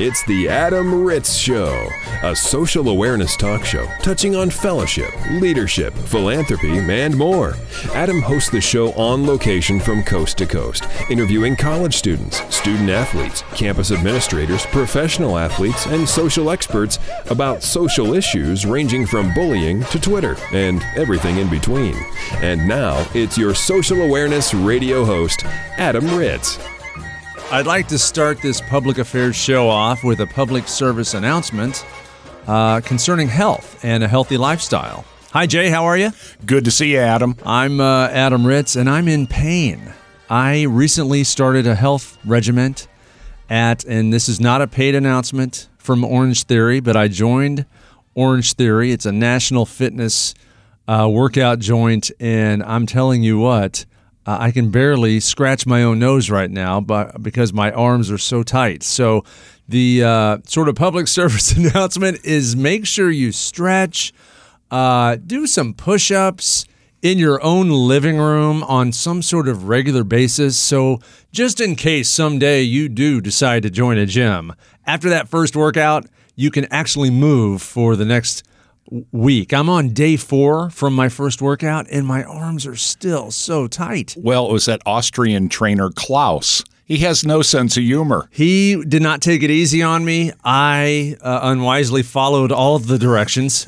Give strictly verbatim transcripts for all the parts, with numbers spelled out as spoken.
It's the Adam Ritz Show, a social awareness talk show touching on fellowship, leadership, philanthropy, and more. Adam hosts the show on location from coast to coast, interviewing college students, student athletes, campus administrators, professional athletes, and social experts about social issues ranging from bullying to Twitter and everything in between. And now, it's your social awareness radio host, Adam Ritz. I'd like to start this public affairs show off with a public service announcement uh, concerning health and a healthy lifestyle. Hi, Jay. How are you? Good to see you, Adam. I'm uh, Adam Ritz, and I'm in pain. I recently started a health regimen at, and this is not a paid announcement from Orange Theory, but I joined Orange Theory. It's a national fitness uh, workout joint, and I'm telling you what, Uh, I can barely scratch my own nose right now but, because my arms are so tight. So the uh, sort of public service announcement is make sure you stretch, uh, do some push-ups in your own living room on some sort of regular basis. So just in case someday you do decide to join a gym, after that first workout, you can actually move for the next week. I'm on day four from my first workout, and my arms are still so tight. Well, it was that Austrian trainer Klaus. He has no sense of humor. He did not take it easy on me. I uh, unwisely followed all of the directions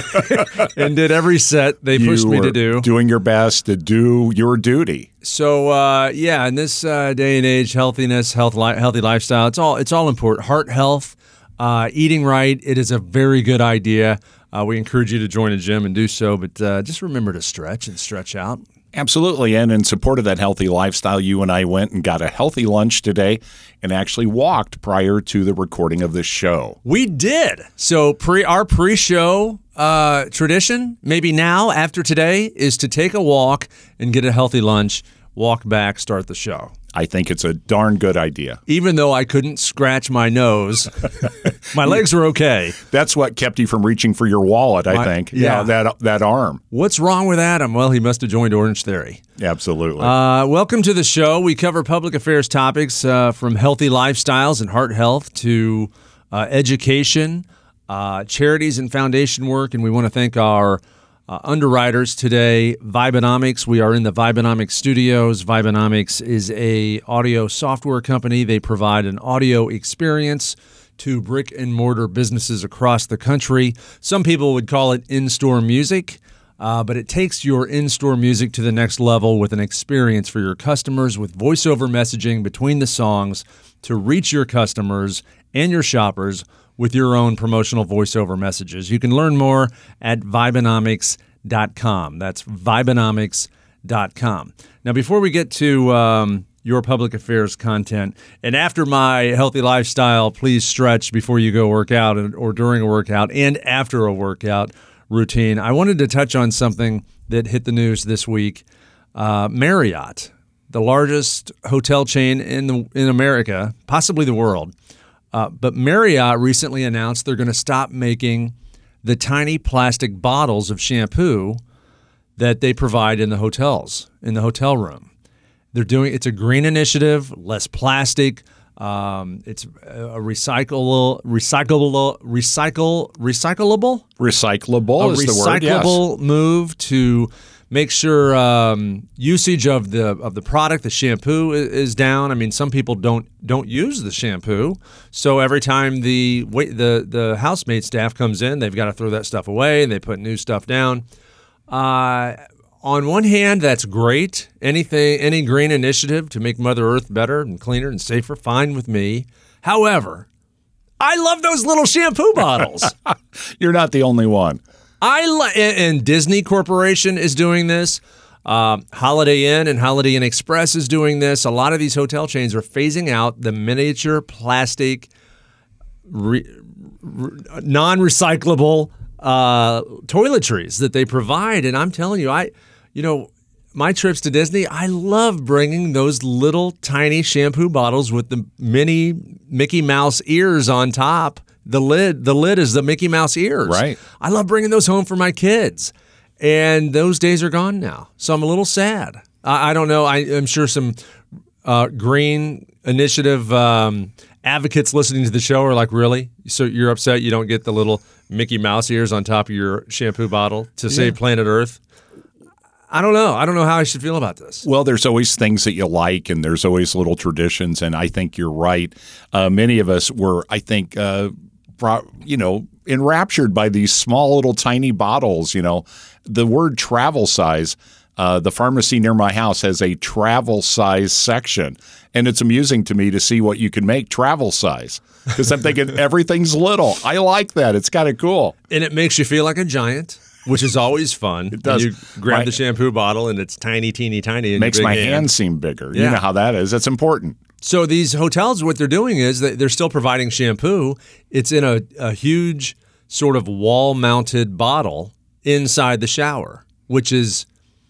and did every set they pushed you me to were do. Doing your best to do your duty. So, uh, yeah, in this uh, day and age, healthiness, health, li- healthy lifestyle, it's all it's all important. Heart health, uh, eating right, it is a very good idea. Uh, we encourage you to join a gym and do so, but uh, just remember to stretch and stretch out. Absolutely, and in support of that healthy lifestyle, you and I went and got a healthy lunch today and actually walked prior to the recording of this show. We did. So pre our pre-show uh, tradition, maybe now, after today, is to take a walk and get a healthy lunch, walk back, start the show. I think it's a darn good idea. Even though I couldn't scratch my nose, my legs were okay. That's what kept you from reaching for your wallet, I My, think. Yeah. yeah, that that arm. What's wrong with Adam? Well, he must have joined Orange Theory. Absolutely. Uh, welcome to the show. We cover public affairs topics uh, from healthy lifestyles and heart health to uh, education, uh, charities and foundation work, and we want to thank our Uh, underwriters today, Vibenomics. We are in the Vibenomics studios. Vibenomics is a audio software company. They provide an audio experience to brick and mortar businesses across the country. Some people would call it in-store music, uh, but it takes your in-store music to the next level with an experience for your customers with voiceover messaging between the songs to reach your customers and your shoppers with your own promotional voiceover messages. You can learn more at Vibenomics dot com. That's Vibenomics dot com. Now, before we get to um, your public affairs content, and after my healthy lifestyle, please stretch before you go work out or during a workout and after a workout routine, I wanted to touch on something that hit the news this week. Uh, Marriott, the largest hotel chain in the in America, possibly the world, Uh, but Marriott recently announced they're going to stop making the tiny plastic bottles of shampoo that they provide in the hotels, in the hotel room. They're doing it's a green initiative, less plastic. Um, it's a recyclable, recyclable, recycle, recyclable, recyclable a is the word. Yes. Recyclable move to make sure um, usage of the of the product, the shampoo, is, is down. I mean, some people don't don't use the shampoo, so every time the wait, the the housemaid staff comes in, they've got to throw that stuff away, and they put new stuff down. Uh, on one hand, that's great. Anything, any green initiative to make Mother Earth better and cleaner and safer, fine with me. However, I love those little shampoo bottles. You're not the only one. I li- and Disney Corporation is doing this. Uh, Holiday Inn and Holiday Inn Express is doing this. A lot of these hotel chains are phasing out the miniature plastic, re, re, non-recyclable uh, toiletries that they provide. And I'm telling you, I, you know, my trips to Disney, I love bringing those little tiny shampoo bottles with the mini Mickey Mouse ears on top. The lid, the lid is the Mickey Mouse ears. Right. I love bringing those home for my kids. And those days are gone now. So I'm a little sad. I, I don't know. I, I'm sure some uh, green initiative um, advocates listening to the show are like, really? So you're upset you don't get the little Mickey Mouse ears on top of your shampoo bottle to save Yeah. planet Earth? I don't know. I don't know how I should feel about this. Well, there's always things that you like, and there's always little traditions, and I think you're right. Uh, many of us were, I think, uh, brought, you know, enraptured by these small little tiny bottles. You know, the word travel size. Uh, the pharmacy near my house has a travel size section, and it's amusing to me to see what you can make travel size because I'm thinking everything's little. I like that. It's kind of cool. And it makes you feel like a giant, which is always fun. It does. And you grab My- the shampoo bottle, and it's tiny, teeny, tiny. In Makes your my big hand seem bigger. You Yeah. know how that is. That's important. So these hotels, what they're doing is that they're still providing shampoo. It's in a, a huge sort of wall-mounted bottle inside the shower, which is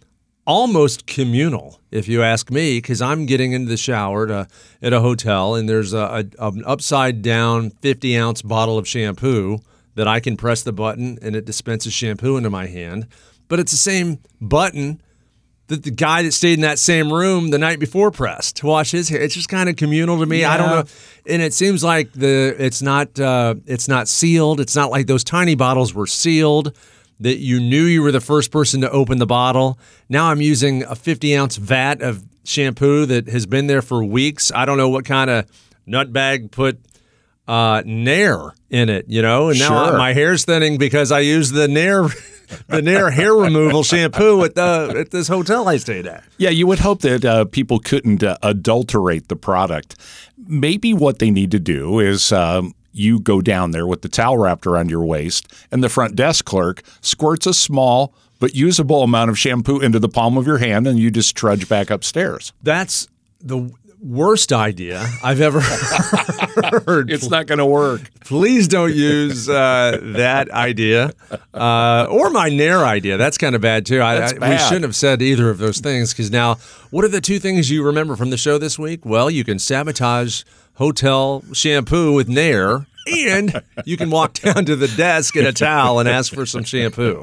almost communal, if you ask me, because I'm getting into the shower to, at a hotel, and there's a, a, an upside-down fifty-ounce bottle of shampoo that I can press the button, and it dispenses shampoo into my hand. But it's the same button that the guy that stayed in that same room the night before pressed to wash his hair. It's just kind of communal to me. I don't Yeah. know, and it seems like the it's not uh, it's not sealed. It's not like those tiny bottles were sealed, that you knew you were the first person to open the bottle. Now I'm using a fifty ounce vat of shampoo that has been there for weeks. I don't know what kind of nutbag put uh, Nair in it, you know, and now Sure. my hair's thinning because I used the Nair the Nair hair removal shampoo at the at this hotel I stayed at. Yeah, you would hope that uh, people couldn't uh, adulterate the product. Maybe what they need to do is um, you go down there with the towel wrapped around your waist, and the front desk clerk squirts a small but usable amount of shampoo into the palm of your hand, and you just trudge back upstairs. That's the worst idea I've ever heard. It's not going to work. Please don't use uh, that idea uh, or my Nair idea. That's kind of bad, too. I, That's I, we bad. shouldn't have said either of those things because now, what are the two things you remember from the show this week? Well, you can sabotage hotel shampoo with Nair, and you can walk down to the desk, get a towel, and ask for some shampoo.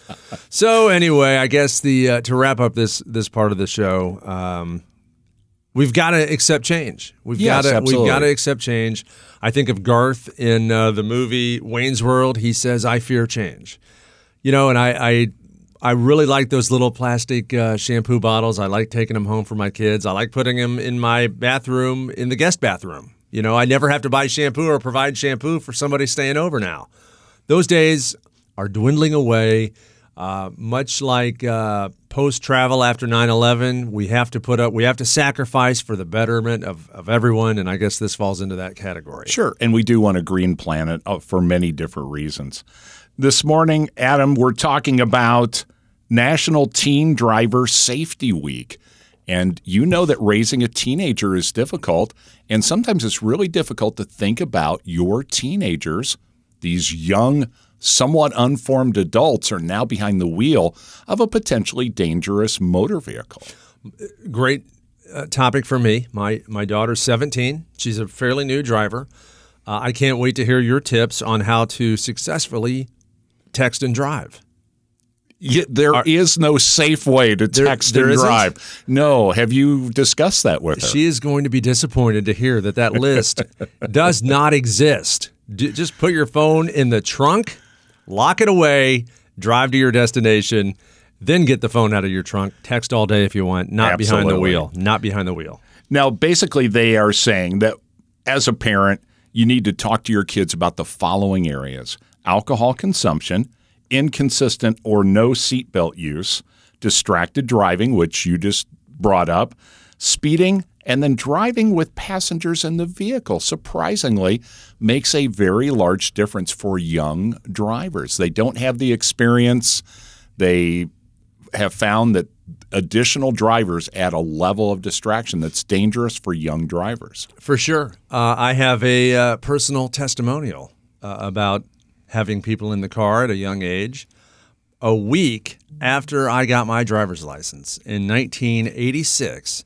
So anyway, I guess the uh, to wrap up this this part of the show, um, we've got to accept change. We've Yes, got to we've absolutely. got to accept change. I think of Garth in uh, the movie Wayne's World. He says, "I fear change." You know, and I I, I really like those little plastic uh, shampoo bottles. I like taking them home for my kids. I like putting them in my bathroom, in the guest bathroom. You know, I never have to buy shampoo or provide shampoo for somebody staying over now. Those days are dwindling away. Uh, much like uh, post-travel after nine eleven, we have to put up, we have to sacrifice for the betterment of, of everyone, and I guess this falls into that category. Sure, and we do want a green planet uh, for many different reasons. This morning, Adam, we're talking about National Teen Driver Safety Week. And you know that raising a teenager is difficult, and sometimes it's really difficult to think about your teenagers, these young, somewhat unformed adults are now behind the wheel of a potentially dangerous motor vehicle. Great uh, topic for me. My my daughter's seventeen. She's a fairly new driver. Uh, I can't wait to hear your tips on how to successfully text and drive. Yeah, there Are- is no safe way to There- text there and isn't? drive. No. Have you discussed that with her? She is going to be disappointed to hear that that list does not exist. D- just put your phone in the trunk, lock it away, drive to your destination, then get the phone out of your trunk. Text all day if you want, not behind the Absolutely. wheel. Not behind the wheel. Now, basically, they are saying that as a parent, you need to talk to your kids about the following areas: alcohol consumption, inconsistent or no seatbelt use, distracted driving, which you just brought up, speeding, and then driving with passengers in the vehicle. Surprisingly, makes a very large difference for young drivers. They don't have the experience. They have found that additional drivers add a level of distraction that's dangerous for young drivers. For sure. Uh, I have a uh, personal testimonial uh, about having people in the car at a young age. A week after I got my driver's license in nineteen eighty-six,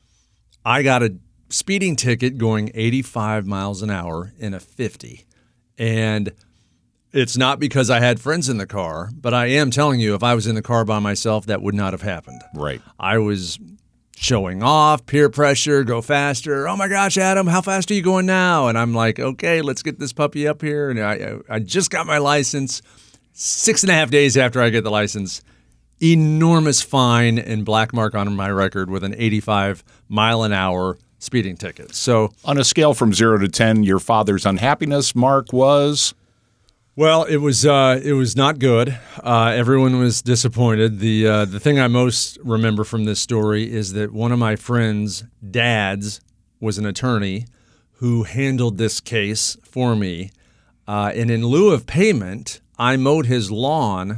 I got a speeding ticket going eighty-five miles an hour in a fifty. And it's not because I had friends in the car, but I am telling you, if I was in the car by myself, that would not have happened. Right. I was showing off, peer pressure, go faster. Oh my gosh, Adam, how fast are you going now? And I'm like, okay, let's get this puppy up here. And I, I just got my license. Six and a half days after I get the license, enormous fine and black mark on my record with an eighty-five mile an hour speeding ticket. So on a scale from zero to ten, your father's unhappiness mark was? Well, it was uh, it was not good. Uh, everyone was disappointed. The uh, the thing I most remember from this story is that one of my friends' dads was an attorney who handled this case for me, uh, and in lieu of payment, I mowed his lawn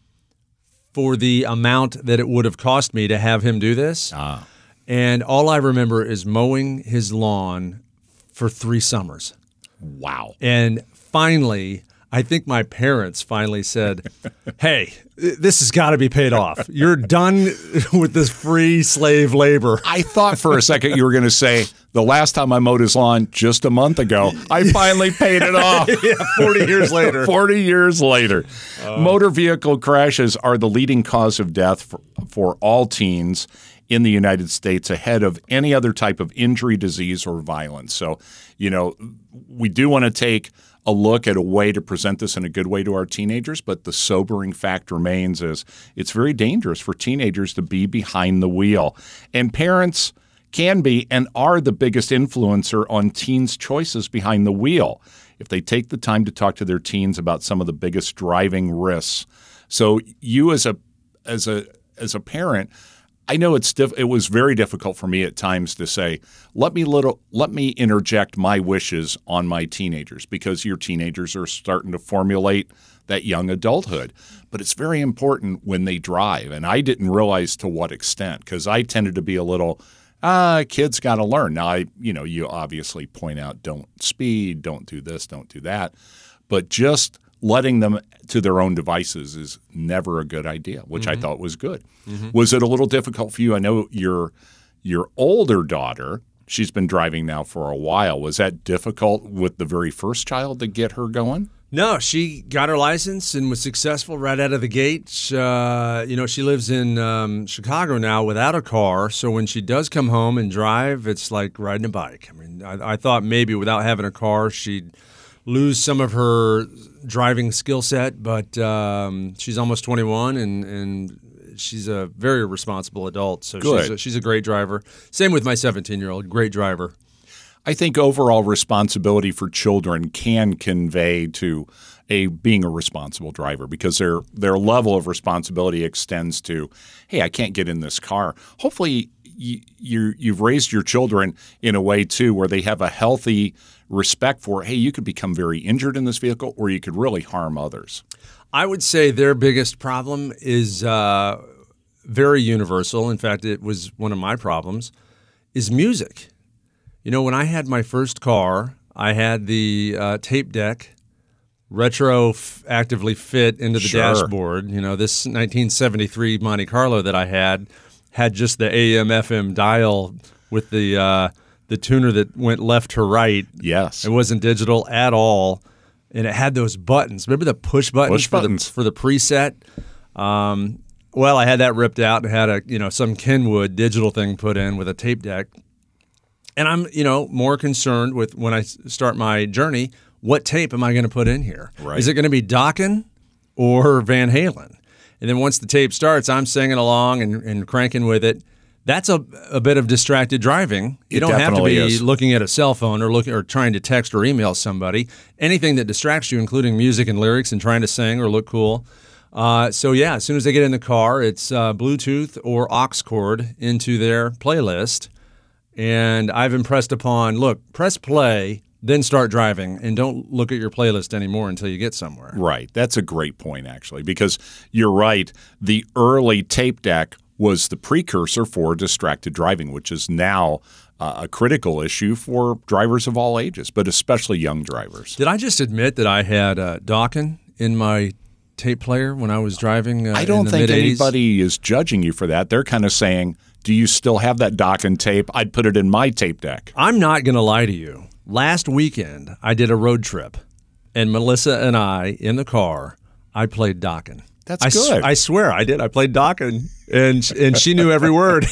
for the amount that it would have cost me to have him do this. Ah. And all I remember is mowing his lawn for three summers. Wow. And finally, I think my parents finally said, hey, this has got to be paid off. You're done with this free slave labor. I thought for a second you were going to say, the last time I mowed his lawn just a month ago, I finally paid it off. Yeah, forty years later. forty years later. Uh, Motor vehicle crashes are the leading cause of death for, for all teens in the United States, ahead of any other type of injury, disease, or violence. So, you know, we do want to take a look at a way to present this in a good way to our teenagers, but the sobering fact remains is it's very dangerous for teenagers to be behind the wheel. And parents can be and are the biggest influencer on teens' choices behind the wheel if they take the time to talk to their teens about some of the biggest driving risks. So you as a as a as a parent, I know it's diff- it was very difficult for me at times to say, let me little let me interject my wishes on my teenagers, because your teenagers are starting to formulate that young adulthood. But it's very important when they drive, and I didn't realize to what extent, because I tended to be a little ah, kids got to learn. Now I, you know, you obviously point out don't speed, don't do this, don't do that, but just letting them to their own devices is never a good idea, which mm-hmm. I thought was good. Mm-hmm. Was it a little difficult for you? I know your your older daughter, she's been driving now for a while. Was that difficult with the very first child to get her going? No, she got her license and was successful right out of the gate. Uh, you know, she lives in um, Chicago now without a car, so when she does come home and drive, it's like riding a bike. I mean, I, I thought maybe without having a car, she'd lose some of her driving skill set, but um, she's almost twenty-one, and, and she's a very responsible adult. So Good. she's a, she's a great driver. Same with my seventeen-year-old, great driver. I think overall responsibility for children can convey to a being a responsible driver, because their their level of responsibility extends to, hey, I can't get in this car. Hopefully you, you you've raised your children in a way too where they have a healthy respect for, hey, you could become very injured in this vehicle, or you could really harm others. I would say their biggest problem is uh, very universal. In fact, it was one of my problems, is music. You know, when I had my first car, I had the uh, tape deck retro f- actively fit into the Sure. dashboard. You know, this nineteen seventy-three Monte Carlo that I had had just the A M F M dial with the uh, the tuner that went left to right. Yes. It wasn't digital at all, and it had those buttons. Remember the push buttons Push for buttons. the for the preset? Um, well, I had that ripped out and had a you know some Kenwood digital thing put in with a tape deck. And I'm, you know, more concerned with when I start my journey, what tape am I going to put in here? Right. Is it going to be Dokken or Van Halen? And then once the tape starts, I'm singing along and, and cranking with it. That's a, a bit of distracted driving. You It don't have to definitely be is. looking at a cell phone or looking or trying to text or email somebody. Anything that distracts you, including music and lyrics and trying to sing or look cool. Uh, so yeah, as soon as they get in the car, it's uh, Bluetooth or aux cord into their playlist. And I've impressed upon, look, press play, then start driving, and don't look at your playlist anymore until you get somewhere. Right. That's a great point, actually, because you're right. The early tape deck was the precursor for distracted driving, which is now uh, a critical issue for drivers of all ages, but especially young drivers. Did I just admit that I had uh, Dokken in my tape player when I was driving uh, I don't in the think mid-eighties? anybody is judging you for that. They're kind of saying, do you still have that Dokken tape? I'd put it in my tape deck. I'm not going to lie to you. Last weekend, I did a road trip, and Melissa and I, in the car, I played Dokken. That's I good. S- I swear I did. I played Dokken, and and she knew every word.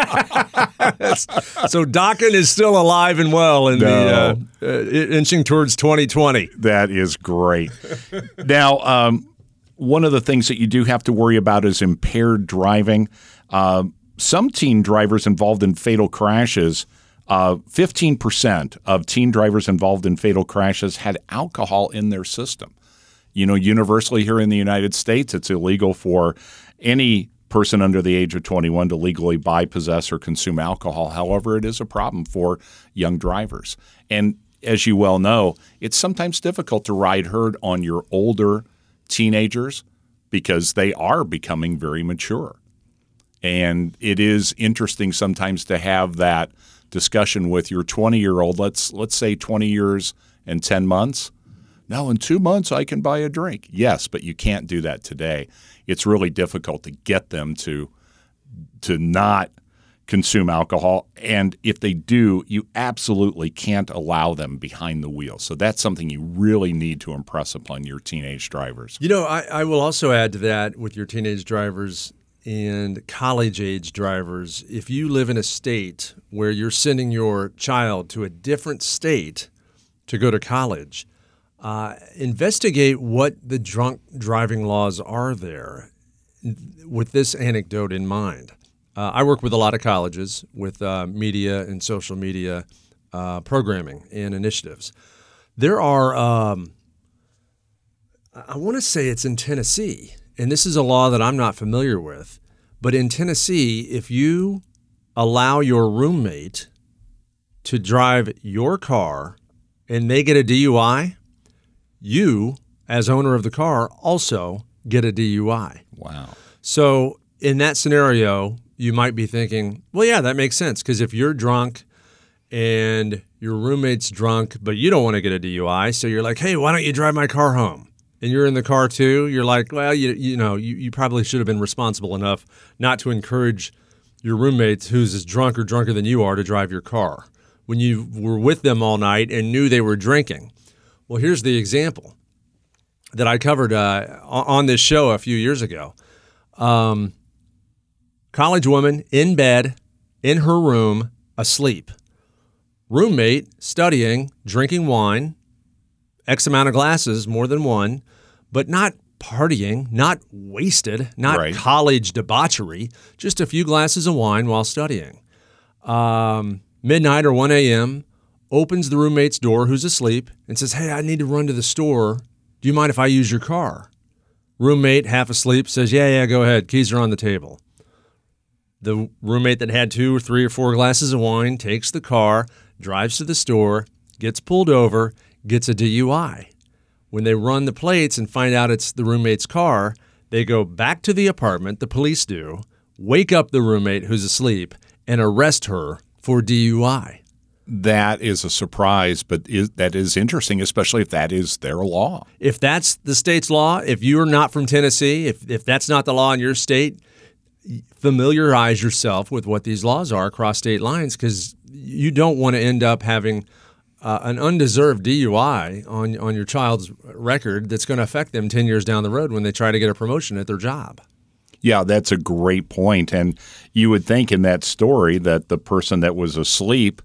So Dokken is still alive and well, in No. the uh, uh, inching towards twenty twenty. That is great. Now, um, one of the things that you do have to worry about is impaired driving. Uh, some teen drivers involved in fatal crashes, uh, fifteen percent of teen drivers involved in fatal crashes had alcohol in their system. You know, universally here in the United States, it's illegal for any person under the age of twenty-one to legally buy, possess, or consume alcohol. However, it is a problem for young drivers. And as you well know, it's sometimes difficult to ride herd on your older teenagers because they are becoming very mature. And it is interesting sometimes to have that discussion with your twenty-year-old, let's let's say twenty years and ten months. No, in two months I can buy a drink. Yes, but you can't do that today. It's really difficult to get them to to not consume alcohol. And if they do, you absolutely can't allow them behind the wheel. So that's something you really need to impress upon your teenage drivers. You know, I, I will also add to that with your teenage drivers and college-age drivers. If you live in a state where you're sending your child to a different state to go to college, Uh, investigate what the drunk driving laws are there with this anecdote in mind. Uh, I work with a lot of colleges with uh, media and social media uh, programming and initiatives. There are, um, I want to say it's in Tennessee, and this is a law that I'm not familiar with, but in Tennessee, if you allow your roommate to drive your car and they get a D U I, you, as owner of the car, also get a D U I. Wow. So in that scenario, you might be thinking, well, yeah, that makes sense, because if you're drunk and your roommate's drunk, but you don't want to get a D U I, so you're like, hey, why don't you drive my car home? And you're in the car too. You're like, well, you you know, you, you probably should have been responsible enough not to encourage your roommate who's as drunk or drunker than you are to drive your car when you were with them all night and knew they were drinking. Well, here's the example that I covered uh, on this show a few years ago. Um, college woman in bed, in her room, asleep. Roommate studying, drinking wine, X amount of glasses, more than one, but not partying, not wasted, not Right. college debauchery, just a few glasses of wine while studying. Um, midnight or one a.m., opens the roommate's door, who's asleep, and says, hey, I need to run to the store. Do you mind if I use your car? Roommate, half asleep, says, yeah, yeah, go ahead. Keys are on the table. The roommate that had two or three or four glasses of wine takes the car, drives to the store, gets pulled over, gets a D U I. When they run the plates and find out it's the roommate's car, they go back to the apartment, the police do, wake up the roommate who's asleep, and arrest her for D U I. That is a surprise, but is, that is interesting, especially if that is their law. If that's the state's law, if you're not from Tennessee, if, if that's not the law in your state, familiarize yourself with what these laws are across state lines, because you don't want to end up having uh, an undeserved D U I on, on your child's record that's going to affect them ten years down the road when they try to get a promotion at their job. Yeah, that's a great point. And you would think in that story that the person that was asleep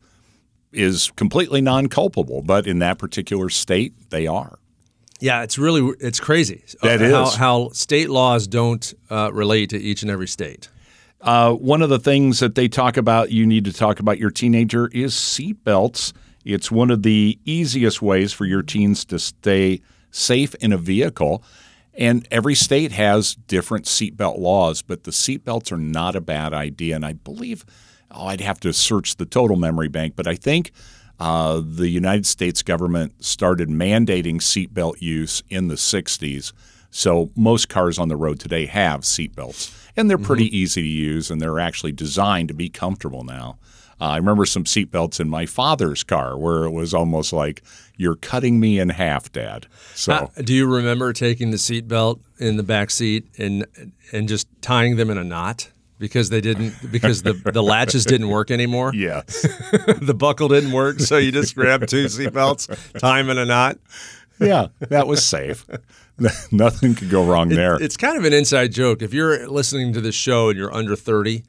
is completely non-culpable, but in that particular state, they are. Yeah, it's really it's crazy. That how, is. how state laws don't uh, relate to each and every state. Uh, one of the things that they talk about, you need to talk about your teenager, is seatbelts. It's one of the easiest ways for your teens to stay safe in a vehicle. And every state has different seatbelt laws, but the seatbelts are not a bad idea. And I believe, oh, I'd have to search the total memory bank, but I think uh, the United States government started mandating seatbelt use in the sixties. So most cars on the road today have seatbelts, and they're pretty mm-hmm. easy to use, and they're actually designed to be comfortable now. Uh, I remember some seatbelts in my father's car where it was almost like, you're cutting me in half, Dad. So, uh, do you remember taking the seatbelt in the back seat and and just tying them in a knot because they didn't because the, the latches didn't work anymore? Yes. The buckle didn't work, so you just grab two seatbelts, tie them in a knot. Yeah, that was safe. Nothing could go wrong there. It, it's kind of an inside joke. If you're listening to this show and you're under thirty,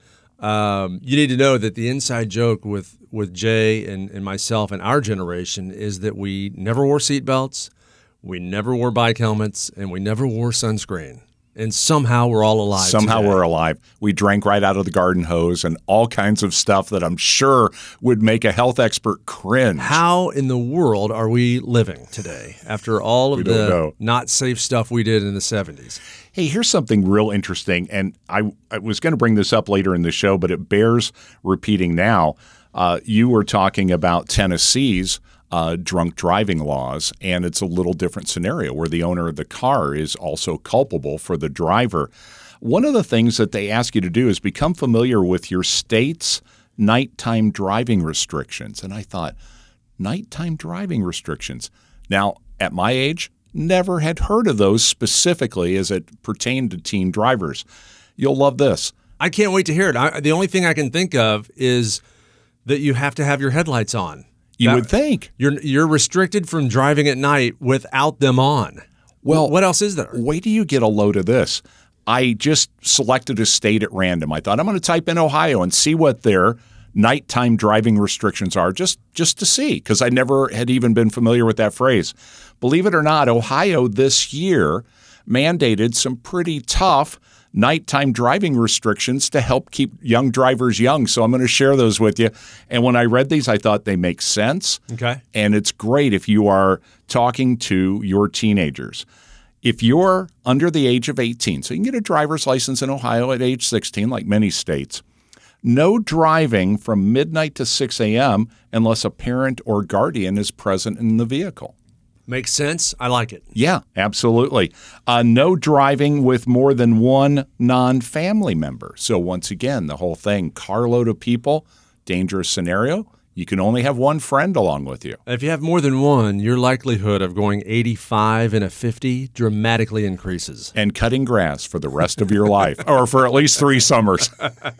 um, you need to know that the inside joke with, with Jay and, and myself and our generation is that we never wore seatbelts, we never wore bike helmets, and we never wore sunscreen. And somehow we're all alive. Somehow today. we're alive. We drank right out of the garden hose and all kinds of stuff that I'm sure would make a health expert cringe. How in the world are we living today after all of We don't the know. not safe stuff we did in the seventies? Hey, here's something real interesting, and I, I was going to bring this up later in the show, but it bears repeating now. Uh, you were talking about Tennessee's uh, drunk driving laws, and it's a little different scenario where the owner of the car is also culpable for the driver. One of the things that they ask you to do is become familiar with your state's nighttime driving restrictions. And I thought, nighttime driving restrictions. Now, at my age, never had heard of those specifically as it pertained to teen drivers. You'll love this. I can't wait to hear it. I, the only thing I can think of is that you have to have your headlights on. You That- would think. You're you're restricted from driving at night without them on. Well, what else is there? Wait till you get a load of this. I just selected a state at random. I thought I'm going to type in Ohio and see what their nighttime driving restrictions are, just just to see, because I never had even been familiar with that phrase. Believe it or not, Ohio this year mandated some pretty tough nighttime driving restrictions to help keep young drivers young. So I'm going to share those with you. And when I read these, I thought they make sense. Okay. And it's great if you are talking to your teenagers. If you're under the age of eighteen, so you can get a driver's license in Ohio at age sixteen, like many states, no driving from midnight to six a.m. unless a parent or guardian is present in the vehicle. Makes sense. I like it. Yeah, absolutely. Uh, no driving with more than one non-family member. So once again, the whole thing, carload of people, dangerous scenario. You can only have one friend along with you. If you have more than one, your likelihood of going eighty-five and a fifty dramatically increases. And cutting grass for the rest of your life, or for at least three summers.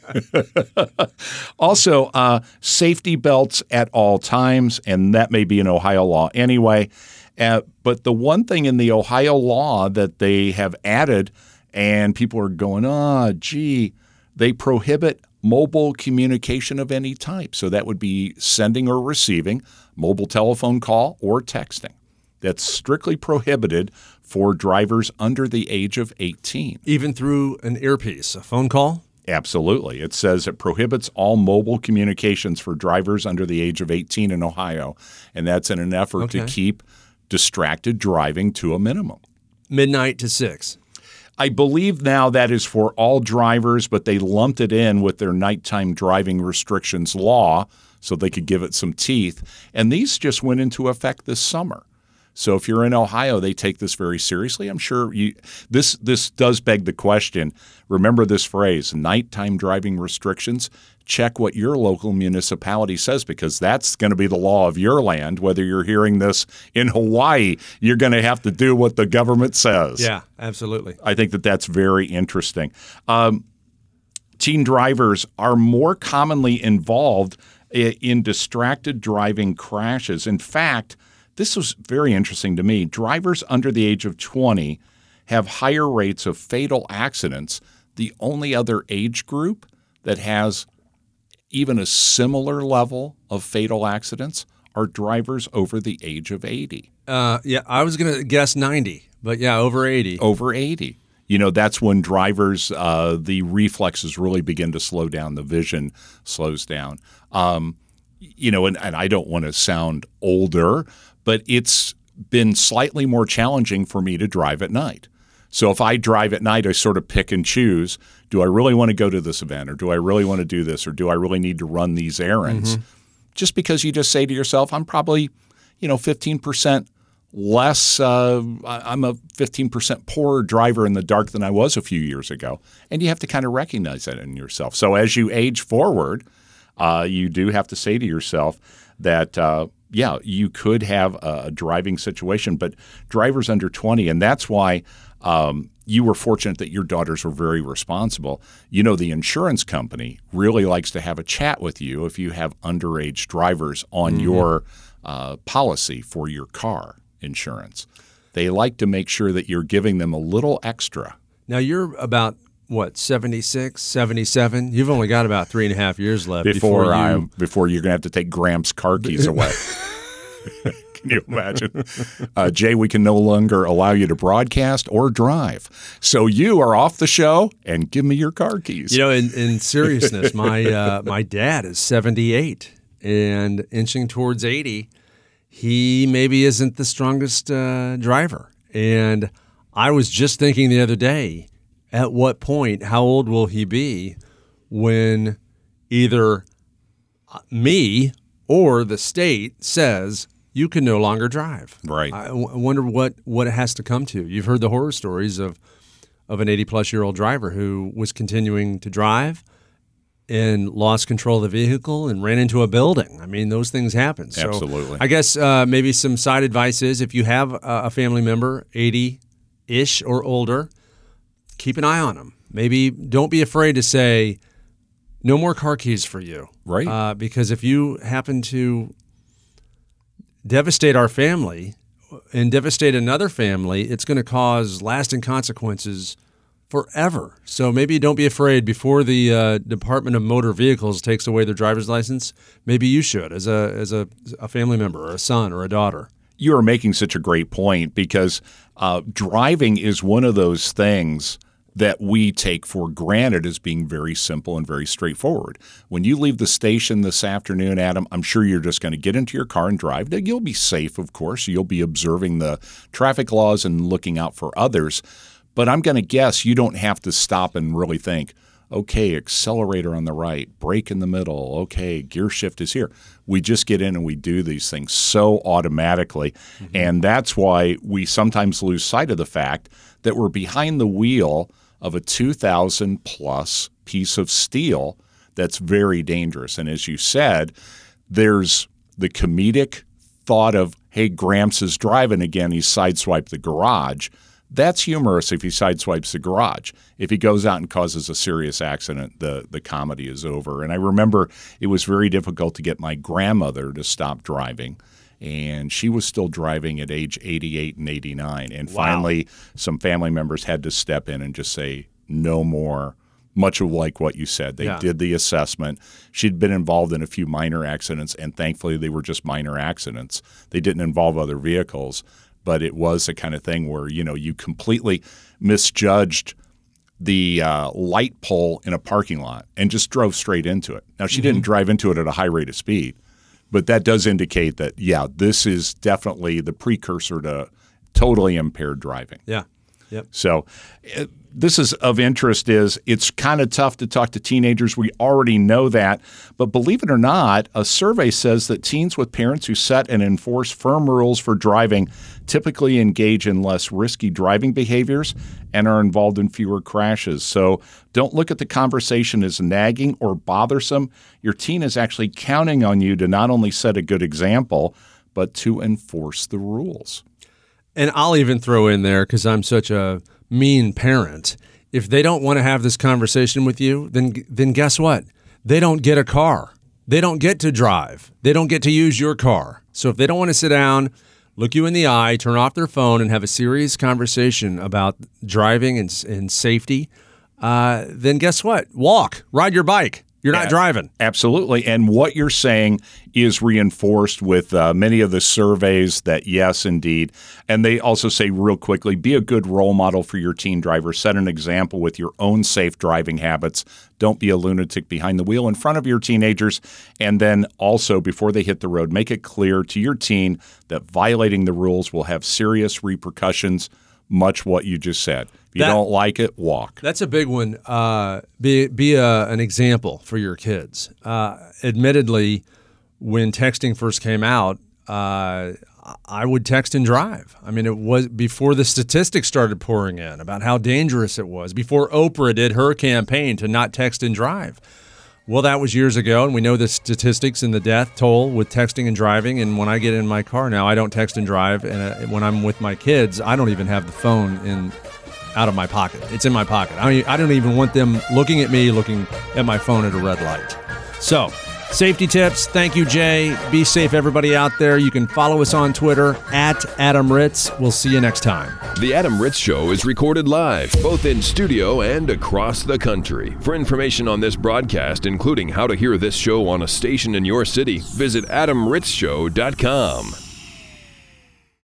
Also, uh, safety belts at all times, and that may be an Ohio law anyway. Uh, but the one thing in the Ohio law that they have added, and people are going, oh, gee, they prohibit mobile communication of any type. So that would be sending or receiving mobile telephone call or texting. That's strictly prohibited for drivers under the age of eighteen. Even through an earpiece, a phone call? Absolutely. It says it prohibits all mobile communications for drivers under the age of eighteen in Ohio, and that's in an effort Okay. to keep distracted driving to a minimum. Midnight to six. I believe now that is for all drivers, but they lumped it in with their nighttime driving restrictions law so they could give it some teeth. And these just went into effect this summer. So if you're in Ohio, they take this very seriously. I'm sure you this this does beg the question. Remember this phrase, nighttime driving restrictions. Check what your local municipality says, because that's going to be the law of your land. Whether you're hearing this in Hawaii, you're going to have to do what the government says. Yeah, absolutely. I think that that's very interesting. Um, teen drivers are more commonly involved i- in distracted driving crashes. In fact, this was very interesting to me. Drivers under the age of twenty have higher rates of fatal accidents. The only other age group that has even a similar level of fatal accidents are drivers over the age of eighty. Uh, yeah, I was going to guess ninety, but yeah, over eighty. Over eighty. You know, that's when drivers, uh, the reflexes really begin to slow down. The vision slows down. Um, you know, and, and I don't want to sound older, but it's been slightly more challenging for me to drive at night. So if I drive at night, I sort of pick and choose. Do I really want to go to this event, or do I really want to do this, or do I really need to run these errands? Mm-hmm. Just because you just say to yourself, I'm probably, you know, fifteen percent less, uh, I'm a fifteen percent poorer driver in the dark than I was a few years ago. And you have to kind of recognize that in yourself. So as you age forward, uh, you do have to say to yourself that, uh, yeah, you could have a driving situation, but drivers under twenty, and that's why um, you were fortunate that your daughters were very responsible. You know, the insurance company really likes to have a chat with you if you have underage drivers on mm-hmm. your uh, policy for your car. insurance. They like to make sure that you're giving them a little extra. Now, you're about, what, seventy-six, seventy-seven? You've only got about three and a half years left before, before, you... I, before you're going to have to take Gramps' car keys away. Can you imagine? Uh, Jay, we can no longer allow you to broadcast or drive. So you are off the show, and give me your car keys. You know, in, in seriousness, my uh, my dad is seventy-eight and inching towards eighty. He maybe isn't the strongest uh, driver. And I was just thinking the other day, at what point, how old will he be when either me or the state says you can no longer drive? Right. I w- wonder what, what it has to come to. You've heard the horror stories of, of an eighty-plus-year-old driver who was continuing to drive and lost control of the vehicle and ran into a building. I mean, those things happen. So Absolutely. I guess uh, maybe some side advice is if you have a, a family member, eighty-ish or older, keep an eye on them. Maybe don't be afraid to say, no more car keys for you. Right. Uh, because if you happen to devastate our family and devastate another family, it's going to cause lasting consequences forever. So maybe don't be afraid before the uh, Department of Motor Vehicles takes away their driver's license. Maybe you should as a as a, a family member or a son or a daughter. You are making such a great point because uh, driving is one of those things that we take for granted as being very simple and very straightforward. When you leave the station this afternoon, Adam, I'm sure you're just going to get into your car and drive. You'll be safe, of course. You'll be observing the traffic laws and looking out for others. But I'm going to guess you don't have to stop and really think, okay, accelerator on the right, brake in the middle, okay, gear shift is here. We just get in and we do these things so automatically. Mm-hmm. And that's why we sometimes lose sight of the fact that we're behind the wheel of a two thousand plus piece of steel that's very dangerous. And as you said, there's the comedic thought of, hey, Gramps is driving again, he's sideswiped the garage. That's humorous if he sideswipes the garage. If he goes out and causes a serious accident, the, the comedy is over. And I remember it was very difficult to get my grandmother to stop driving. And she was still driving at age eighty-eight and eighty-nine. And Wow. finally, some family members had to step in and just say, no more, much of like what you said. They Yeah. did the assessment. She'd been involved in a few minor accidents, and thankfully they were just minor accidents. They didn't involve other vehicles. But it was the kind of thing where, you know, you completely misjudged the uh, light pole in a parking lot and just drove straight into it. Now, she mm-hmm. didn't drive into it at a high rate of speed, but that does indicate that, yeah, this is definitely the precursor to totally impaired driving. Yeah. Yep. So uh, this is of interest is it's kind of tough to talk to teenagers. We already know that. But believe it or not, a survey says that teens with parents who set and enforce firm rules for driving typically engage in less risky driving behaviors and are involved in fewer crashes. So don't look at the conversation as nagging or bothersome. Your teen is actually counting on you to not only set a good example, but to enforce the rules. And I'll even throw in there, because I'm such a mean parent, if they don't want to have this conversation with you, then then guess what? They don't get a car. They don't get to drive. They don't get to use your car. So if they don't want to sit down, look you in the eye, turn off their phone, and have a serious conversation about driving and, and safety, uh, then guess what? Walk. Ride your bike. You're not Yeah, driving. Absolutely. And what you're saying is reinforced with uh, many of the surveys that, yes, indeed. And they also say real quickly, be a good role model for your teen driver. Set an example with your own safe driving habits. Don't be a lunatic behind the wheel in front of your teenagers. And then also, before they hit the road, make it clear to your teen that violating the rules will have serious repercussions, much what you just said. If you That- don't like it, walk. That's a big one. Uh, be be a, an example for your kids. Uh, admittedly, when texting first came out, uh, I would text and drive. I mean, it was before the statistics started pouring in about how dangerous it was, before Oprah did her campaign to not text and drive. Well, that was years ago, and we know the statistics and the death toll with texting and driving. And when I get in my car now, I don't text and drive. And uh, when I'm with my kids, I don't even have the phone in out of my pocket. It's in my pocket. I don't, I don't even want them looking at me, looking at my phone at a red light. So Safety tips. Thank you, Jay. Be safe, everybody out there. You can follow us on Twitter at Adam Ritz. We'll see you next time. The Adam Ritz Show is recorded live, both in studio and across the country. For information on this broadcast, including how to hear this show on a station in your city, visit adam ritz show dot com.